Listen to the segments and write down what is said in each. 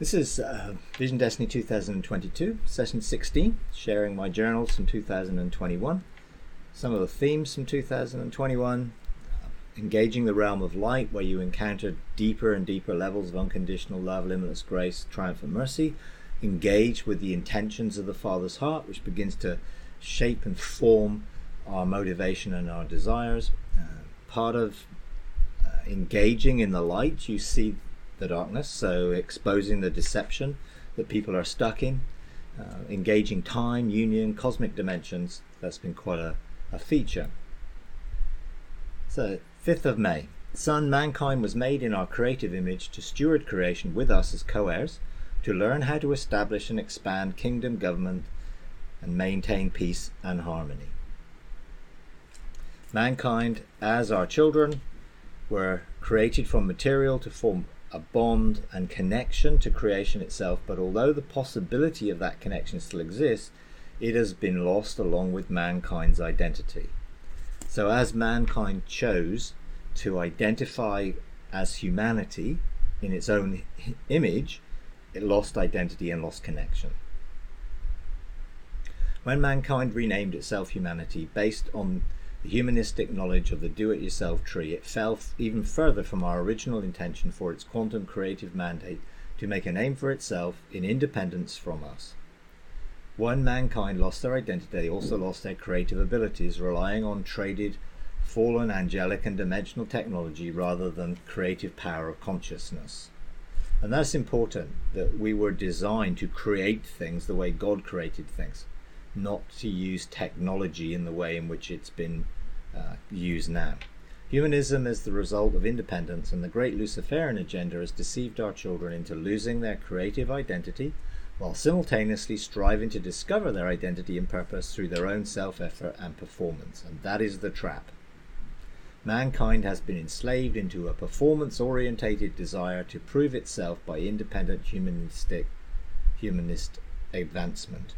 This is Vision Destiny 2022, session 16, sharing my journals from 2021. Some of the themes from 2021, engaging the realm of light, where you encounter deeper and deeper levels of unconditional love, limitless grace, triumph and mercy. Engage with the intentions of the Father's heart, which begins to shape and form our motivation and our desires. Part of engaging in the light, you see the darkness, so exposing the deception that people are stuck in, engaging time, union, cosmic dimensions. That's been quite a feature. So 5th of May, Son, mankind was made in our creative image to steward creation with us as co-heirs, to learn how to establish and expand kingdom government and maintain peace and harmony. Mankind, as our children, were created from material to form a bond and connection to creation itself, but although the possibility of that connection still exists, it has been lost along with mankind's identity. So as mankind chose to identify as humanity in its own image, it lost identity and lost connection. When mankind renamed itself humanity based on the humanistic knowledge of the do-it-yourself tree, it fell even further from our original intention for its quantum creative mandate to make a name for itself in independence from us. When mankind lost their identity, they also lost their creative abilities, relying on traded, fallen, angelic and dimensional technology rather than creative power of consciousness. And that's important, that we were designed to create things the way God created things, not to use technology in the way in which it's been used now. Humanism is the result of independence, and the great Luciferian agenda has deceived our children into losing their creative identity while simultaneously striving to discover their identity and purpose through their own self-effort and performance. And that is the trap. Mankind has been enslaved into a performance-orientated desire to prove itself by independent humanist advancement.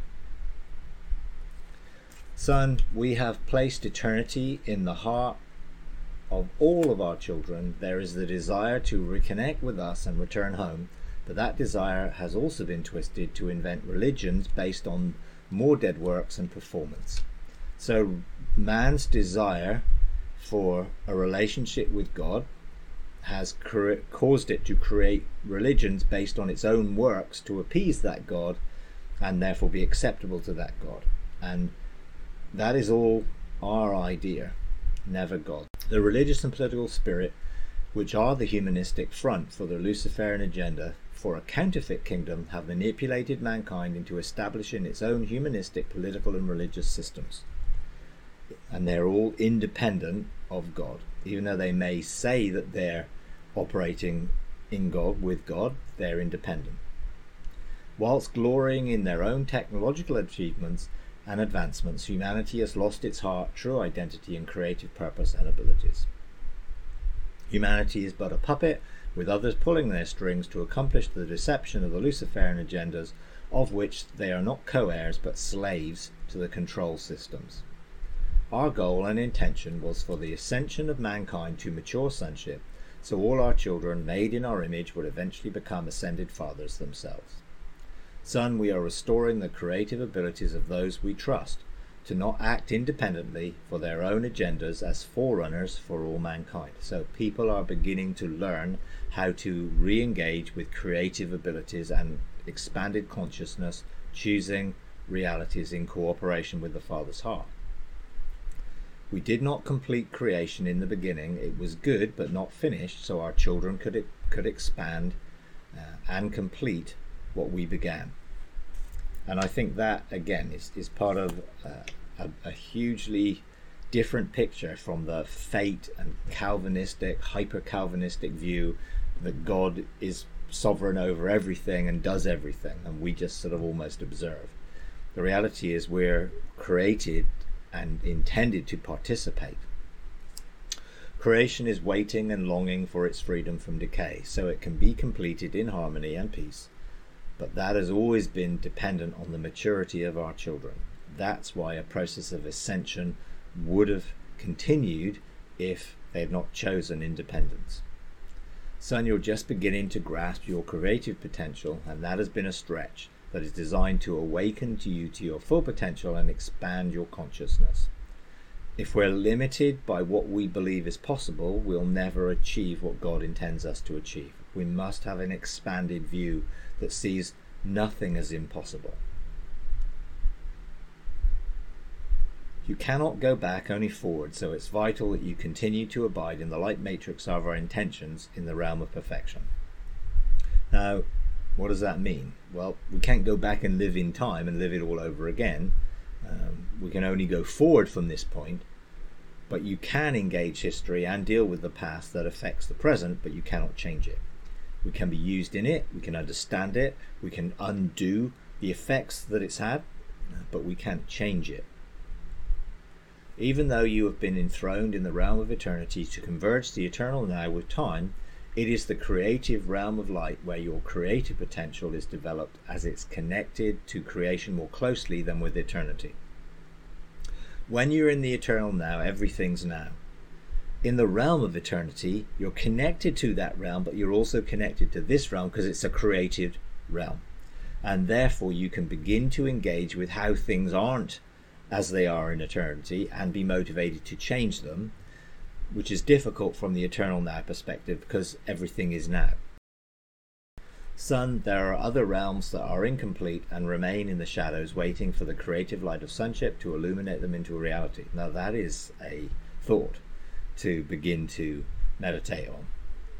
Son, we have placed eternity in the heart of all of our children. There is the desire to reconnect with us and return home, but that desire has also been twisted to invent religions based on more dead works and performance. So man's desire for a relationship with God has caused it to create religions based on its own works to appease that God and therefore be acceptable to that God. And that is all our idea, never God. The religious and political spirit, which are the humanistic front for the Luciferian agenda for a counterfeit kingdom, have manipulated mankind into establishing its own humanistic political and religious systems. And they're all independent of God. Even though they may say that they're operating in God, with God, they're independent. Whilst glorying in their own technological achievements and advancements, humanity has lost its heart, true identity and creative purpose and abilities. Humanity is but a puppet, with others pulling their strings to accomplish the deception of the Luciferian agendas, of which they are not co-heirs but slaves to the control systems. Our goal and intention was for the ascension of mankind to mature sonship, so all our children made in our image would eventually become ascended fathers themselves. Son, we are restoring the creative abilities of those we trust to not act independently for their own agendas as forerunners for all mankind. So people are beginning to learn how to re-engage with creative abilities and expanded consciousness, choosing realities in cooperation with the Father's heart. We did not complete creation in the beginning. It was good but not finished, so our children could expand and complete what we began. And I think that again is part of a hugely different picture from the fate and Calvinistic, hyper-Calvinistic view that God is sovereign over everything and does everything, and we just sort of almost observe. The reality is we're created and intended to participate. Creation is waiting and longing for its freedom from decay, so it can be completed in harmony and peace. But that has always been dependent on the maturity of our children. That's why a process of ascension would have continued if they had not chosen independence. Son, you're just beginning to grasp your creative potential, and that has been a stretch that is designed to awaken you to your full potential and expand your consciousness. If we're limited by what we believe is possible, we'll never achieve what God intends us to achieve. We must have an expanded view that sees nothing as impossible. You cannot go back, only forward, so it's vital that you continue to abide in the light matrix of our intentions in the realm of perfection. Now, what does that mean? Well, we can't go back and live in time and live it all over again. We can only go forward from this point, but you can engage history and deal with the past that affects the present, but you cannot change it. We can be used in it, we can understand it, we can undo the effects that it's had, but we can't change it. Even though you have been enthroned in the realm of eternity to converge the eternal now with time, it is the creative realm of light where your creative potential is developed as it's connected to creation more closely than with eternity. When you're in the eternal now, everything's now. In the realm of eternity, you're connected to that realm, but you're also connected to this realm because it's a creative realm. And therefore you can begin to engage with how things aren't as they are in eternity and be motivated to change them, which is difficult from the eternal now perspective because everything is now. Son, there are other realms that are incomplete and remain in the shadows waiting for the creative light of sonship to illuminate them into reality. Now that is a thought to begin to meditate on.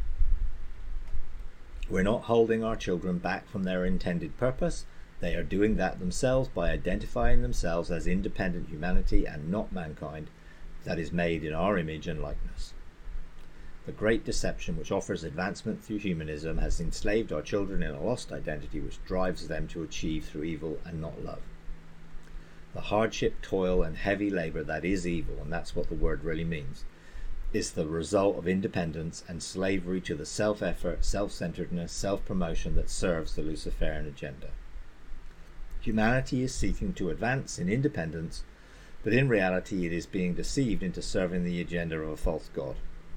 We're not holding our children back from their intended purpose. They are doing that themselves by identifying themselves as independent humanity and not mankind that is made in our image and likeness. The great deception which offers advancement through humanism has enslaved our children in a lost identity which drives them to achieve through evil and not love. The hardship, toil and heavy labour that is evil, and that's what the word really means, is the result of independence and slavery to the self-effort, self-centeredness, self-promotion that serves the Luciferian agenda. Humanity is seeking to advance in independence, but in reality it is being deceived into serving the agenda of a false god.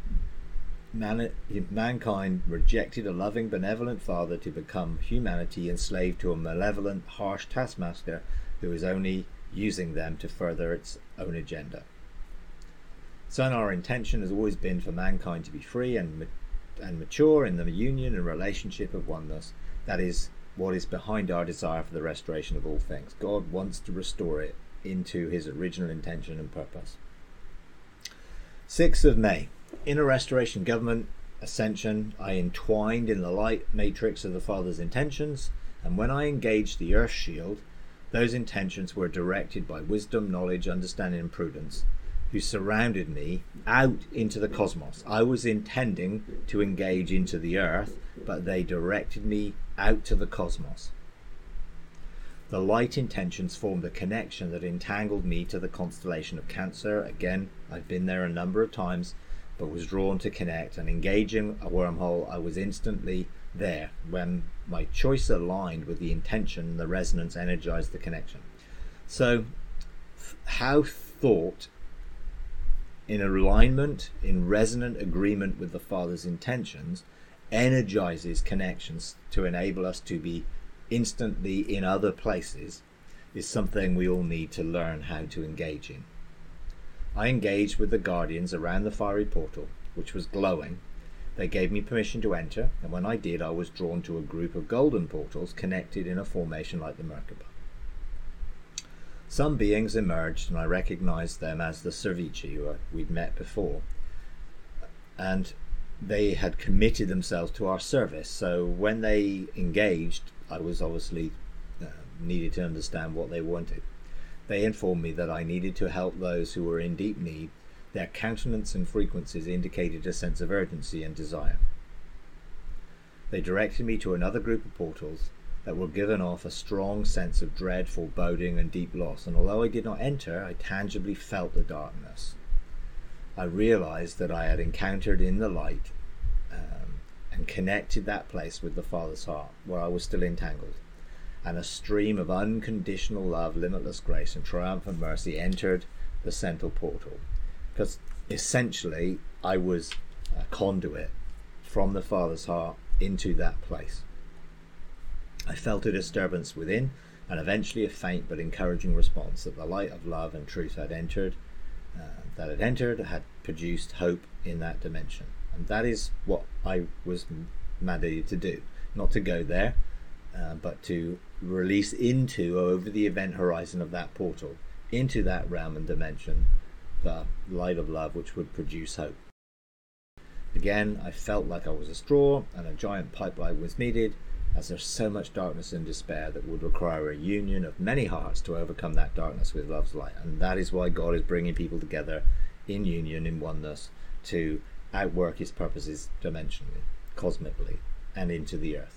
Mankind rejected a loving, benevolent father to become humanity enslaved to a malevolent, harsh taskmaster who is only using them to further its own agenda. Son, our intention has always been for mankind to be free and mature in the union and relationship of oneness. That is what is behind our desire for the restoration of all things. God wants to restore it into his original intention and purpose. 6th of May. In a restoration government ascension, I entwined in the light matrix of the Father's intentions, and when I engaged the earth shield, those intentions were directed by wisdom, knowledge, understanding and prudence, who surrounded me out into the cosmos. I was intending to engage into the earth, but they directed me out to the cosmos. The light intentions formed a connection that entangled me to the constellation of Cancer. Again, I've been there a number of times, but was drawn to connect, and engaging a wormhole, I was instantly there. When my choice aligned with the intention, the resonance energized the connection. So, how thought in alignment, in resonant agreement with the Father's intentions, energizes connections to enable us to be instantly in other places is something we all need to learn how to engage in. I engaged with the guardians around the fiery portal, which was glowing. They gave me permission to enter, and when I did, I was drawn to a group of golden portals connected in a formation like the Merkaba. Some beings emerged, and I recognized them as the Servici, who we'd met before, and they had committed themselves to our service. So when they engaged, I was obviously needed to understand what they wanted. They informed me that I needed to help those who were in deep need. Their countenance and frequencies indicated a sense of urgency and desire. They directed me to another group of portals that were given off a strong sense of dread, foreboding and deep loss, and although I did not enter, I tangibly felt the darkness. I realized that I had encountered in the light and connected that place with the Father's heart, where I was still entangled, and a stream of unconditional love, limitless grace and triumphant mercy entered the central portal, because essentially I was a conduit from the Father's heart into that place. I felt a disturbance within, and eventually a faint but encouraging response that the light of love and truth had entered, had produced hope in that dimension. And that is what I was mandated to do. Not to go there, but to release into, over the event horizon of that portal, into that realm and dimension, the light of love which would produce hope. Again, I felt like I was a straw and a giant pipeline was needed, as there's so much darkness and despair that would require a union of many hearts to overcome that darkness with love's light. And that is why God is bringing people together in union, in oneness, to outwork his purposes dimensionally, cosmically, and into the earth.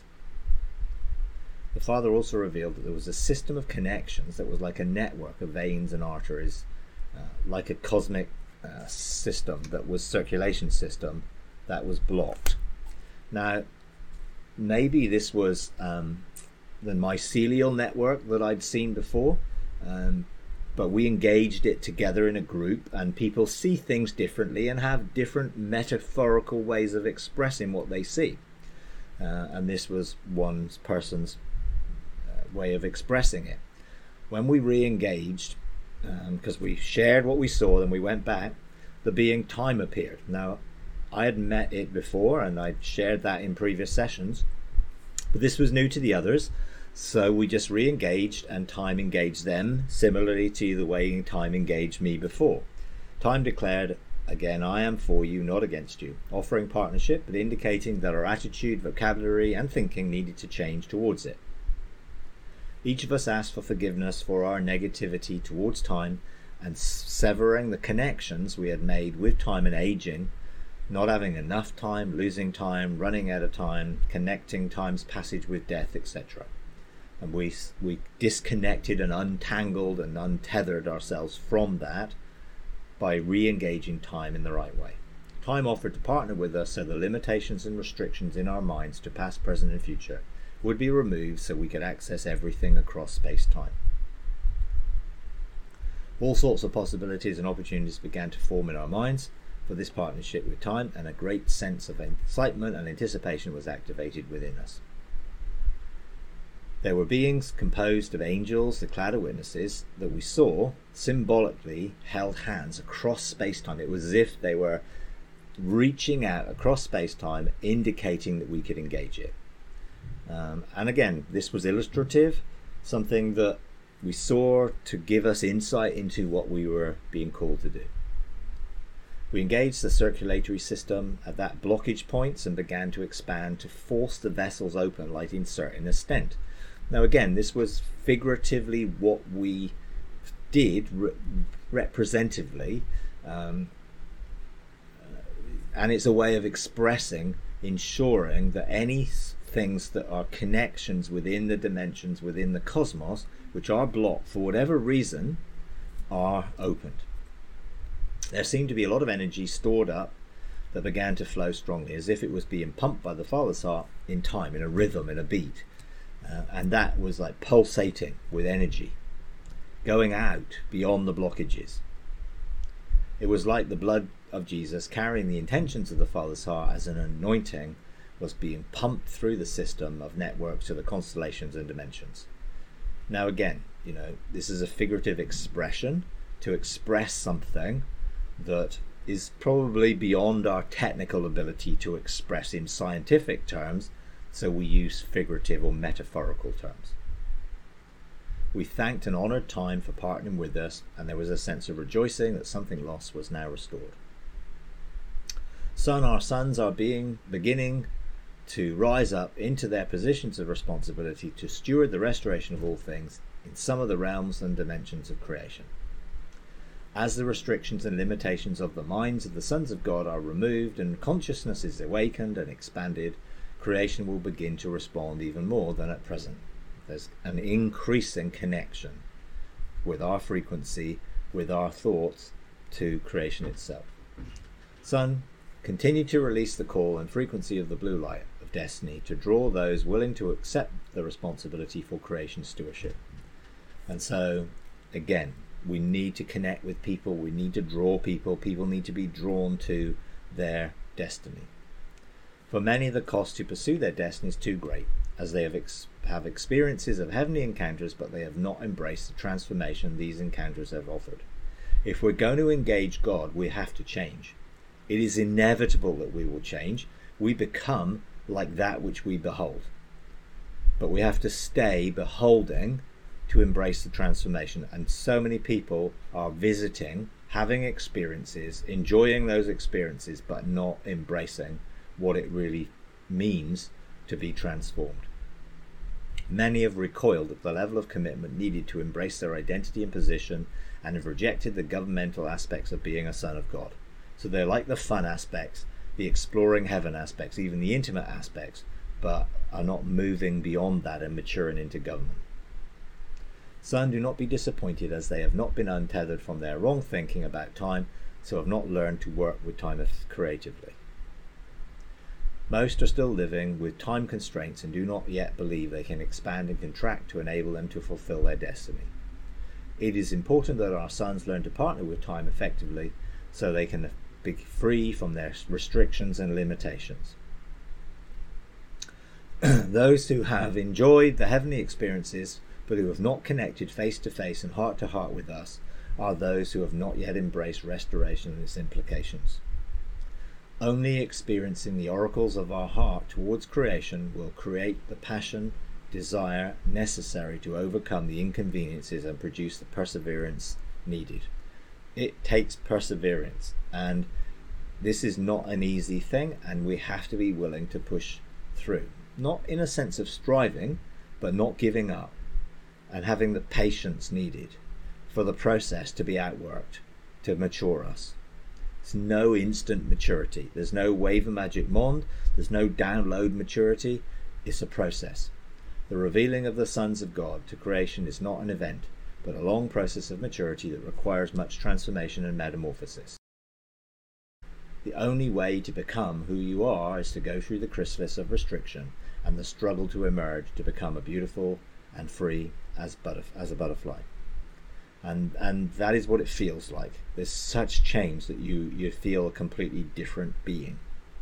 The Father also revealed that there was a system of connections that was like a network of veins and arteries, like a cosmic system that was circulation system that was blocked. Now, maybe this was the mycelial network that I'd seen before, but we engaged it together in a group, and people see things differently and have different metaphorical ways of expressing what they see. And this was one person's way of expressing it. When we re-engaged, because we shared what we saw, then we went back, the being time appeared. Now, I had met it before and I'd shared that in previous sessions, but this was new to the others, so we just re-engaged and time engaged them, similarly to the way time engaged me before. Time declared, again, I am for you, not against you, offering partnership, but indicating that our attitude, vocabulary and thinking needed to change towards it. Each of us asked for forgiveness for our negativity towards time and severing the connections we had made with time and aging, not having enough time, losing time, running out of time, connecting time's passage with death, etc. And we disconnected and untangled and untethered ourselves from that by re-engaging time in the right way. Time offered to partner with us so the limitations and restrictions in our minds to past, present and future would be removed so we could access everything across space-time. All sorts of possibilities and opportunities began to form in our minds for this partnership with time, and a great sense of excitement and anticipation was activated within us. There were beings composed of angels, the cloud of witnesses, that we saw symbolically held hands across space-time. It was as if they were reaching out across space-time, indicating that we could engage it. And again, this was illustrative, something that we saw to give us insight into what we were being called to do. We engaged the circulatory system at that blockage points and began to expand to force the vessels open, like inserting a stent. Now again, this was figuratively what we did representatively, and it's a way of expressing, ensuring that any things that are connections within the dimensions, within the cosmos, which are blocked for whatever reason, are opened. There seemed to be a lot of energy stored up that began to flow strongly, as if it was being pumped by the Father's heart in time, in a rhythm, in a beat. And that was like pulsating with energy, going out beyond the blockages. It was like the blood of Jesus, carrying the intentions of the Father's heart as an anointing, was being pumped through the system of networks to the constellations and dimensions. Now again, this is a figurative expression to express something that is probably beyond our technical ability to express in scientific terms, so we use figurative or metaphorical terms. We thanked and honoured time for partnering with us, and there was a sense of rejoicing that something lost was now restored. Son, our sons are beginning to rise up into their positions of responsibility to steward the restoration of all things in some of the realms and dimensions of creation. As the restrictions and limitations of the minds of the sons of God are removed and consciousness is awakened and expanded, creation will begin to respond even more than at present. There's an increasing connection with our frequency, with our thoughts, to creation itself. Son, continue to release the call and frequency of the blue light of destiny to draw those willing to accept the responsibility for creation stewardship. And so, again, we need to connect with people, we need to draw people, people need to be drawn to their destiny. For many, the cost to pursue their destiny is too great, as they have experiences of heavenly encounters, but they have not embraced the transformation these encounters have offered. If we're going to engage God, we have to change. It is inevitable that we will change. We become like that which we behold. But we have to stay beholding to embrace the transformation. And so many people are visiting, having experiences, enjoying those experiences, but not embracing what it really means to be transformed. Many have recoiled at the level of commitment needed to embrace their identity and position, and have rejected the governmental aspects of being a son of God. So they like the fun aspects, the exploring heaven aspects, even the intimate aspects, but are not moving beyond that and maturing into government. Son, do not be disappointed, as they have not been untethered from their wrong thinking about time, so have not learned to work with time creatively. Most are still living with time constraints and do not yet believe they can expand and contract to enable them to fulfill their destiny. It is important that our sons learn to partner with time effectively so they can be free from their restrictions and limitations. Those who have enjoyed the heavenly experiences but who have not connected face to face and heart to heart with us are those who have not yet embraced restoration and its implications. Only experiencing the oracles of our heart towards creation will create the passion, desire necessary to overcome the inconveniences and produce the perseverance needed. It takes perseverance, and this is not an easy thing, and we have to be willing to push through. Not in a sense of striving, but not giving up, and having the patience needed for the process to be outworked, to mature us. It's no instant maturity. There's no wave of magic wand. There's no download maturity. It's a process. The revealing of the sons of God to creation is not an event, but a long process of maturity that requires much transformation and metamorphosis. The only way to become who you are is to go through the chrysalis of restriction and the struggle to emerge to become a beautiful and free as a butterfly. And that is what it feels like. There's such change that you feel a completely different being.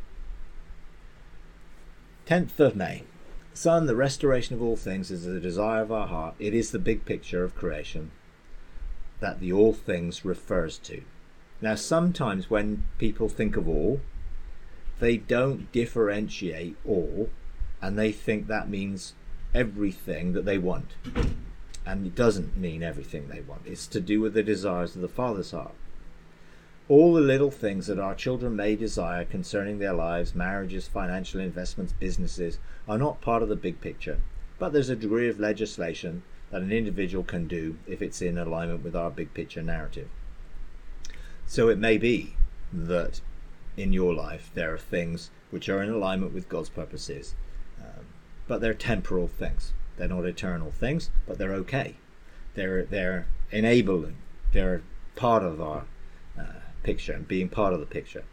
10th of May. Son, the restoration of all things is the desire of our heart. It is the big picture of creation that the all things refers to. Now, sometimes when people think of all, they don't differentiate all, and they think that means everything that they want. And it doesn't mean everything they want. It's to do with the desires of the Father's heart. All the little things that our children may desire concerning their lives, marriages, financial investments, businesses, are not part of the big picture. But there's a degree of legislation that an individual can do if it's in alignment with our big picture narrative. So it may be that in your life there are things which are in alignment with God's purposes, but they're temporal things. They're not eternal things, but they're okay. They're enabling. They're part of our picture and being part of the picture.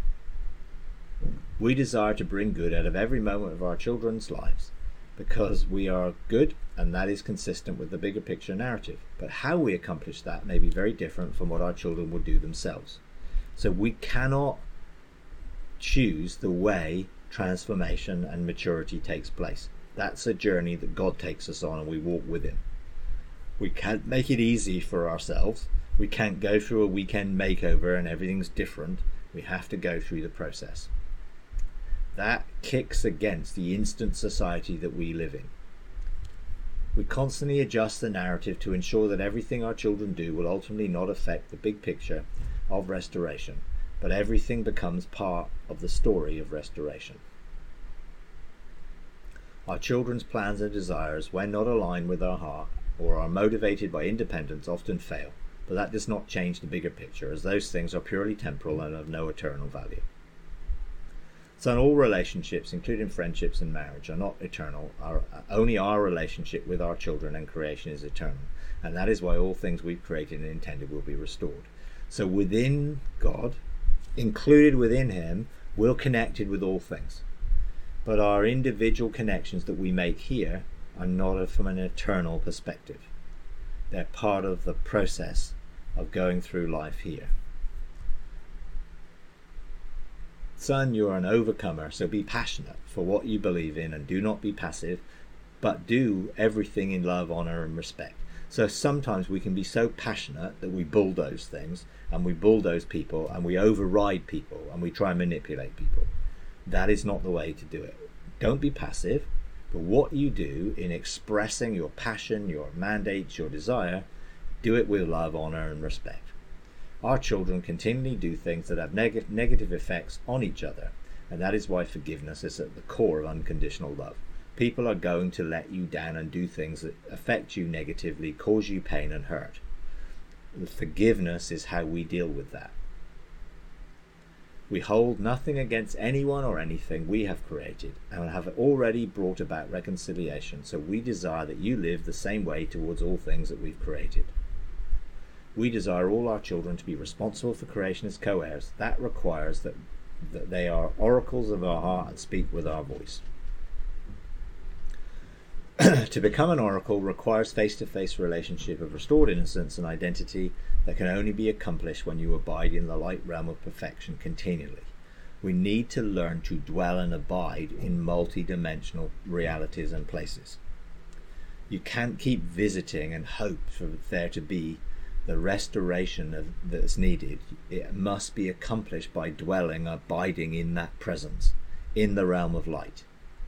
We desire to bring good out of every moment of our children's lives because we are good, and that is consistent with the bigger picture narrative. But how we accomplish that may be very different from what our children will do themselves. So we cannot choose the way transformation and maturity takes place. That's a journey that God takes us on, and we walk with him. We can't make it easy for ourselves. We can't go through a weekend makeover and everything's different. We have to go through the process. That kicks against the instant society that we live in. We constantly adjust the narrative to ensure that everything our children do will ultimately not affect the big picture of restoration, but everything becomes part of the story of restoration. Our children's plans and desires, when not aligned with our heart or are motivated by independence, often fail, but that does not change the bigger picture, as those things are purely temporal and of no eternal value. So all relationships, including friendships and marriage, are not eternal. Only our relationship with our children and creation is eternal, and that is why all things we've created and intended will be restored. So within God, included within him, we're connected with all things. But our individual connections that we make here are not from an eternal perspective. They're part of the process of going through life here. Son, you are an overcomer, so be passionate for what you believe in and do not be passive, but do everything in love, honor, and respect. So sometimes we can be so passionate that we bulldoze things, and we bulldoze people, and we override people, and we try and manipulate people. That is not the way to do it. Don't be passive, but what you do in expressing your passion, your mandates, your desire, do it with love, honor, and respect. Our children continually do things that have negative effects on each other, and that is why forgiveness is at the core of unconditional love. People are going to let you down and do things that affect you negatively, cause you pain and hurt. Forgiveness is how we deal with that. We hold nothing against anyone or anything we have created and have already brought about reconciliation, so we desire that you live the same way towards all things that we've created. We desire all our children to be responsible for creation as co-heirs. That requires that they are oracles of our heart and speak with our voice. To become an oracle requires face-to-face relationship of restored innocence and identity that can only be accomplished when you abide in the light realm of perfection continually. We need to learn to dwell and abide in multi-dimensional realities and places. You can't keep visiting and hope for there to be the restoration that's needed. It must be accomplished by dwelling, abiding in that presence, in the realm of light.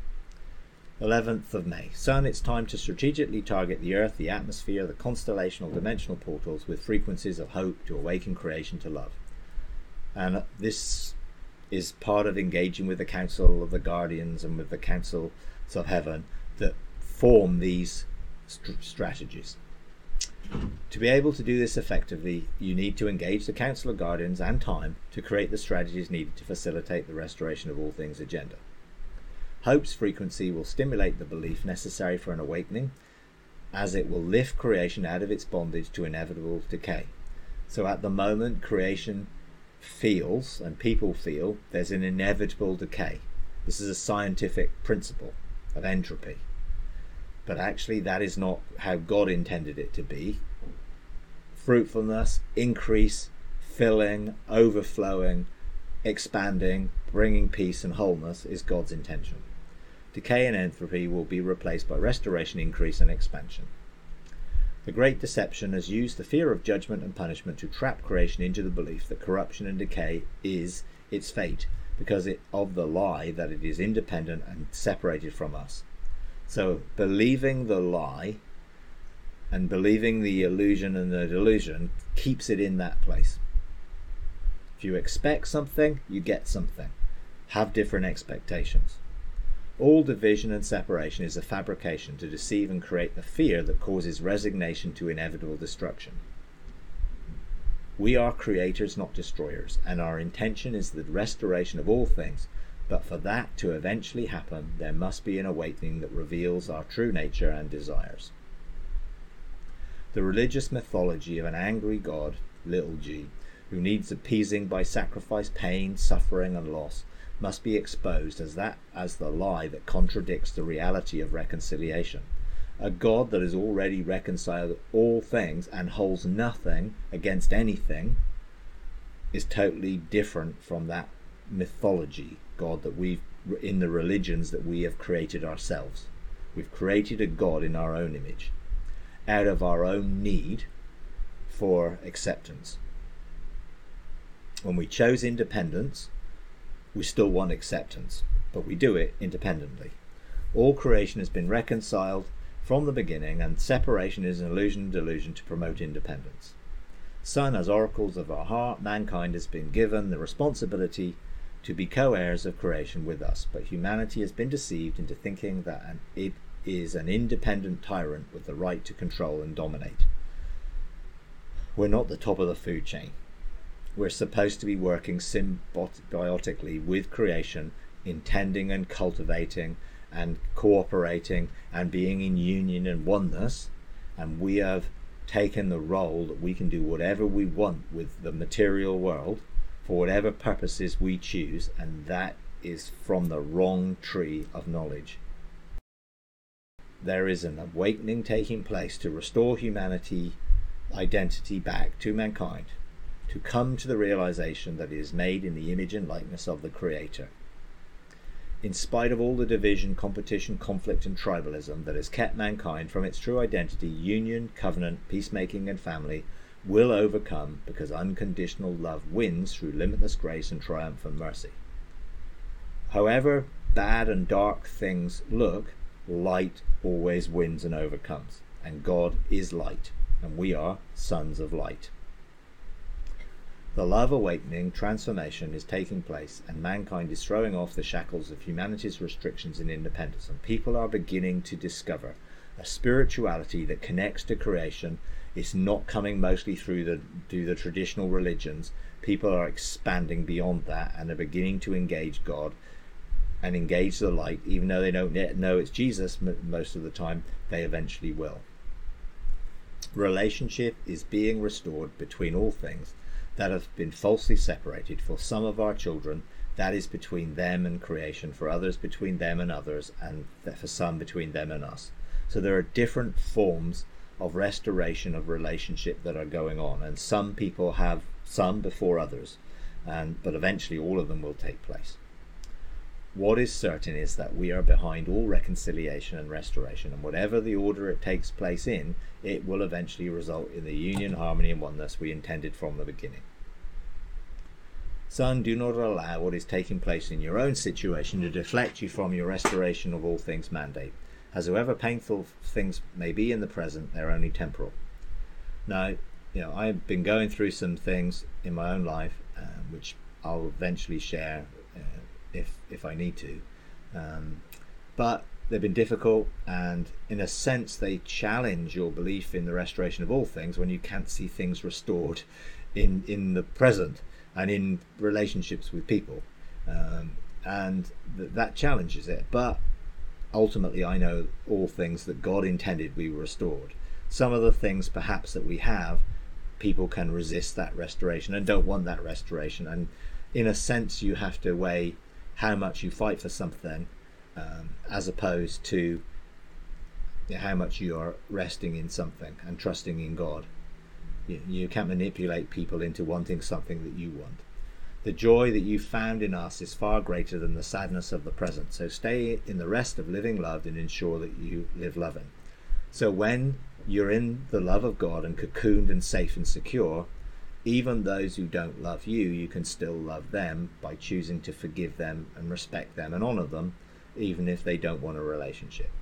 11th of May. Son, it's time to strategically target the earth, the atmosphere, the constellational dimensional portals with frequencies of hope to awaken creation to love. And this is part of engaging with the Council of the Guardians and with the Councils of Heaven that form these strategies. To be able to do this effectively, you need to engage the Council of Guardians and time to create the strategies needed to facilitate the restoration of all things agenda. Hope's frequency will stimulate the belief necessary for an awakening, as it will lift creation out of its bondage to inevitable decay. So at the moment, creation feels, and people feel, there's an inevitable decay. This is a scientific principle of entropy. But actually, that is not how God intended it to be. Fruitfulness, increase, filling, overflowing, expanding, bringing peace and wholeness is God's intention. Decay and entropy will be replaced by restoration, increase, and expansion. The Great Deception has used the fear of judgment and punishment to trap creation into the belief that corruption and decay is its fate, because of the lie that it is independent and separated from us. So believing the lie and believing the illusion and the delusion keeps it in that place. If you expect something, you get something. Have different expectations. All division and separation is a fabrication to deceive and create the fear that causes resignation to inevitable destruction. We are creators, not destroyers, and our intention is the restoration of all things. But for that to eventually happen, there must be an awakening that reveals our true nature and desires. The religious mythology of an angry God, little g, who needs appeasing by sacrifice, pain, suffering, and loss, must be exposed as the lie that contradicts the reality of reconciliation. A God that has already reconciled all things and holds nothing against anything is totally different from that mythology God that we've in the religions that we have created ourselves. We've created a God in our own image, out of our own need for acceptance. When we chose independence, we still want acceptance, but we do it independently. All creation has been reconciled from the beginning, and separation is an illusion and delusion to promote independence. Son, as oracles of our heart, mankind has been given the responsibility to be co-heirs of creation with us, but humanity has been deceived into thinking that it is an independent tyrant with the right to control and dominate. We're not the top of the food chain. We're supposed to be working symbiotically with creation, intending and cultivating and cooperating and being in union and oneness, and we have taken the role that we can do whatever we want with the material world for whatever purposes we choose, and that is from the wrong tree of knowledge. There is an awakening taking place to restore humanity identity back to mankind, to come to the realization that it is made in the image and likeness of the Creator. In spite of all the division, competition, conflict, and tribalism that has kept mankind from its true identity, union, covenant, peacemaking, and family will overcome, because unconditional love wins through limitless grace and triumphant mercy. However bad and dark things look, light always wins and overcomes, and God is light, and we are sons of light. The love awakening transformation is taking place, and mankind is throwing off the shackles of humanity's restrictions and independence, and people are beginning to discover a spirituality that connects to creation. It's not coming mostly through the traditional religions. People are expanding beyond that and are beginning to engage God and engage the light. Even though they don't yet know it's Jesus most of the time, they eventually will. Relationship is being restored between all things that have been falsely separated. For some of our children, that is between them and creation. For others, between them and others, and for some, between them and us. So there are different forms of restoration of relationship that are going on, and some people have some before others, but eventually all of them will take place. What is certain is that we are behind all reconciliation and restoration, and whatever the order it takes place in, it will eventually result in the union, harmony, and oneness we intended from the beginning. Son, do not allow what is taking place in your own situation to deflect you from your restoration of all things mandate, as however painful things may be in the present, they're only temporal. Now, I've been going through some things in my own life, which I'll eventually share if I need to, but they've been difficult, and in a sense they challenge your belief in the restoration of all things when you can't see things restored in the present and in relationships with people, and that challenges it. But ultimately I know all things that God intended we were restored. Some of the things perhaps that we have, people can resist that restoration and don't want that restoration, and in a sense you have to weigh how much you fight for something, as opposed to how much you are resting in something and trusting in God. You can't manipulate people into wanting something that you want. The joy that you found in us is far greater than the sadness of the present. So stay in the rest of living loved and ensure that you live loving. So when you're in the love of God and cocooned and safe and secure, even those who don't love you, you can still love them by choosing to forgive them and respect them and honor them, even if they don't want a relationship.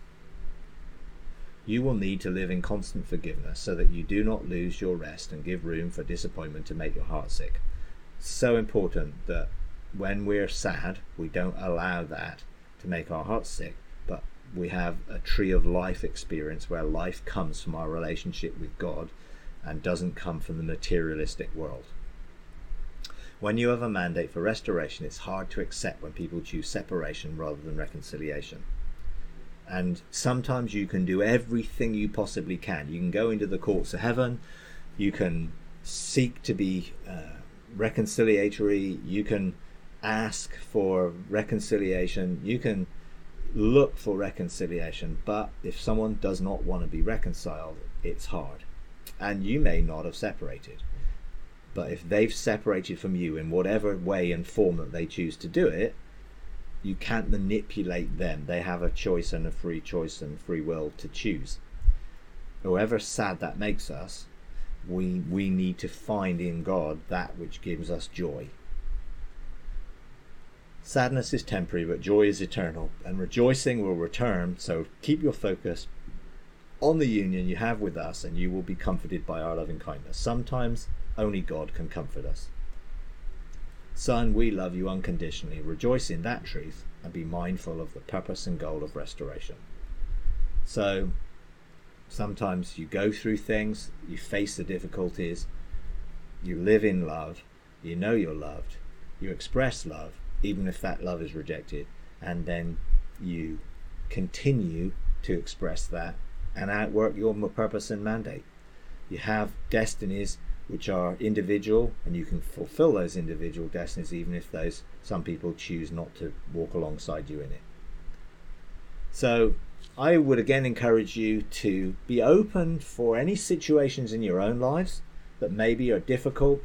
You will need to live in constant forgiveness so that you do not lose your rest and give room for disappointment to make your heart sick. It's so important that when we're sad, we don't allow that to make our hearts sick, but we have a tree of life experience where life comes from our relationship with God and doesn't come from the materialistic world. When you have a mandate for restoration, it's hard to accept when people choose separation rather than reconciliation. And sometimes you can do everything you possibly can. You can go into the courts of heaven, you can seek to be reconciliatory, you can ask for reconciliation, you can look for reconciliation, but if someone does not want to be reconciled, it's hard. And you may not have separated, but if they've separated from you in whatever way and form that they choose to do it, you can't manipulate them. They have a choice and a free choice and free will to choose. However sad that makes us, we need to find in God that which gives us joy. Sadness is temporary, but joy is eternal, and rejoicing will return. So keep your focus on the union you have with us, and you will be comforted by our loving kindness. Sometimes only God can comfort us. Son, we love you unconditionally. Rejoice in that truth and be mindful of the purpose and goal of restoration. So sometimes you go through things, you face the difficulties, you live in love, you know you're loved, you express love, even if that love is rejected, and then you continue to express that and outwork your purpose and mandate. You have destinies which are individual, and you can fulfill those individual destinies even if some people choose not to walk alongside you in it. So I would again encourage you to be open for any situations in your own lives that maybe are difficult,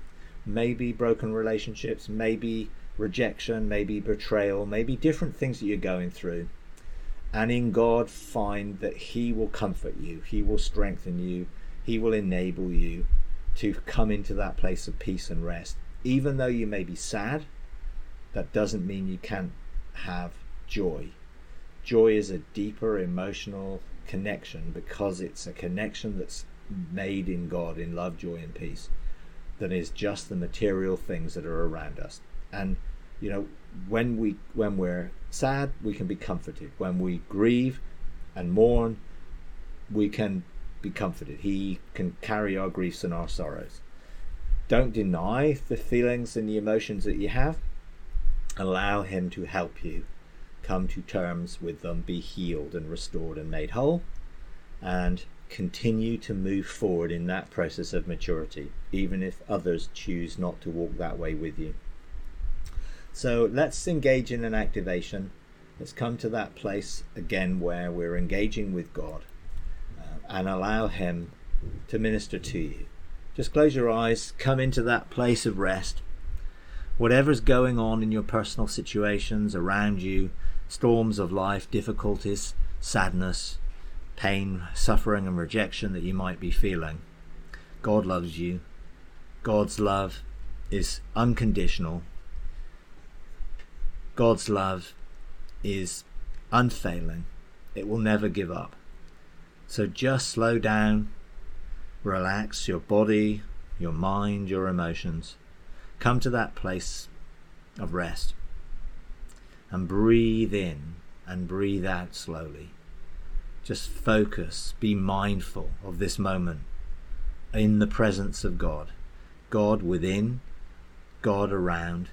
maybe broken relationships, maybe rejection, maybe betrayal, maybe different things that you're going through. And in God, find that He will comfort you, He will strengthen you, He will enable you to come into that place of peace and rest. Even though you may be sad, that doesn't mean you can't have joy. Joy is a deeper emotional connection, because it's a connection that's made in God, in love, joy, and peace, than is just the material things that are around us. And you know, when we're sad, we can be comforted. When we grieve and mourn, we can be comforted. He can carry our griefs and our sorrows. Don't deny the feelings and the emotions that you have. Allow Him to help you come to terms with them, be healed and restored and made whole, and continue to move forward in that process of maturity, even if others choose not to walk that way with you. So let's engage in an activation. Let's come to that place again where we're engaging with God, and allow Him to minister to you. Just close your eyes, come into that place of rest. Whatever's going on in your personal situations around you, storms of life, difficulties, sadness, pain, suffering and rejection that you might be feeling, God loves you. God's love is unconditional. God's love is unfailing. It will never give up. So just slow down, relax your body, your mind, your emotions. Come to that place of rest and breathe in and breathe out slowly. Just focus, be mindful of this moment in the presence of God. God within, God around,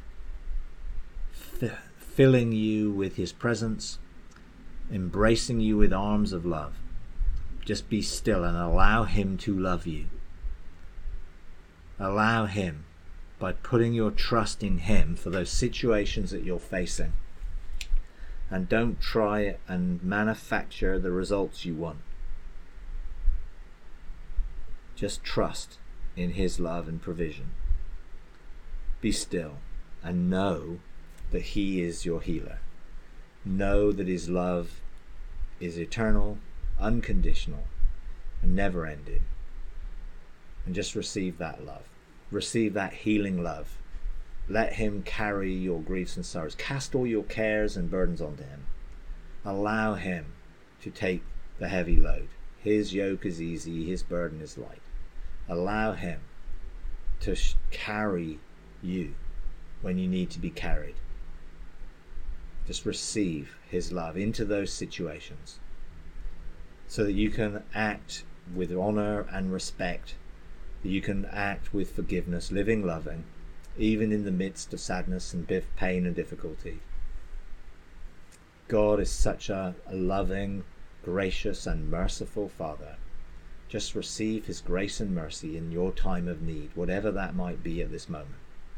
filling you with His presence, embracing you with arms of love. Just be still and allow Him to love you. Allow Him, by putting your trust in Him for those situations that you're facing. And don't try and manufacture the results you want. Just trust in His love and provision. Be still and know that He is your healer. Know that His love is eternal, unconditional, and never ending. And just receive that love. Receive that healing love. Let Him carry your griefs and sorrows. Cast all your cares and burdens onto Him. Allow Him to take the heavy load. His yoke is easy, His burden is light. Allow Him to carry you when you need to be carried. Just receive His love into those situations so that you can act with honor and respect, that you can act with forgiveness, living, loving, even in the midst of sadness and pain and difficulty. God is such a loving, gracious and merciful Father. Just receive His grace and mercy in your time of need, whatever that might be at this moment.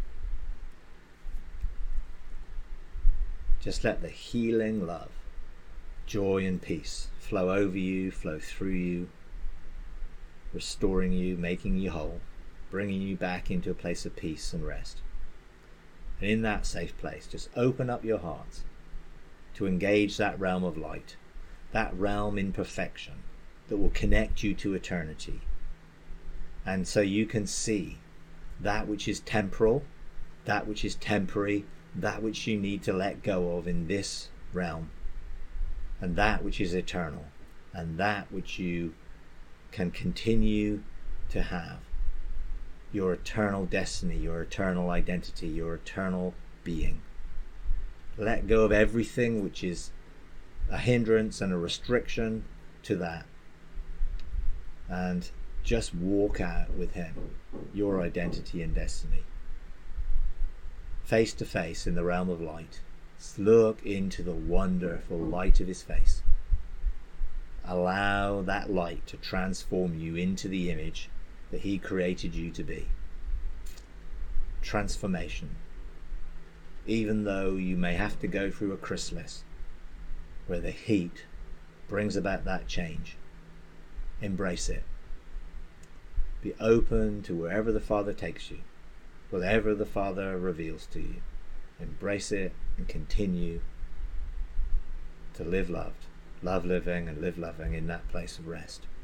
Just let the healing love, joy and peace flow over you, flow through you, restoring you, making you whole, bringing you back into a place of peace and rest. And in that safe place, just open up your hearts to engage that realm of light, that realm in perfection that will connect you to eternity. And so you can see that which is temporal, that which is temporary, that which you need to let go of in this realm, and that which is eternal, and that which you can continue to have, your eternal destiny, your eternal identity, your eternal being. Let go of everything which is a hindrance and a restriction to that, and just walk out with Him, your identity and destiny. Face to face in the realm of light. Look into the wonderful light of His face. Allow that light to transform you into the image that He created you to be. Transformation. Even though you may have to go through a chrysalis where the heat brings about that change, embrace it. Be open to wherever the Father takes you, whatever the Father reveals to you. Embrace it and continue to live loved, love living and live loving in that place of rest.